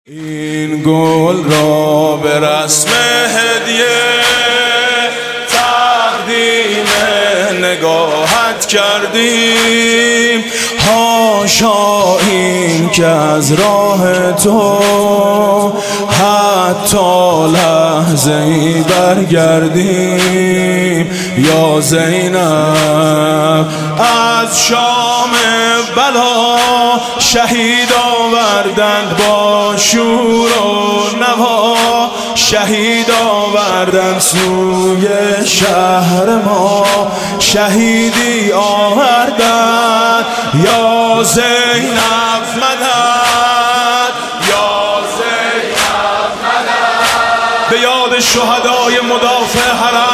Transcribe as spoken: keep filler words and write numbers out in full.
این گل را به رسم هدیه تقدیم نگاهت کردیم. حاشا این که از راه تو حتی لحظه ای برگردیم. یا زینب از شام بلا شهید آوردند با شور و نوا، شهید آوردند سوی شهر ما، شهیدی آوردند. یا زینب مدد، یا زینب مدد، به یاد شهدای مدافع حرم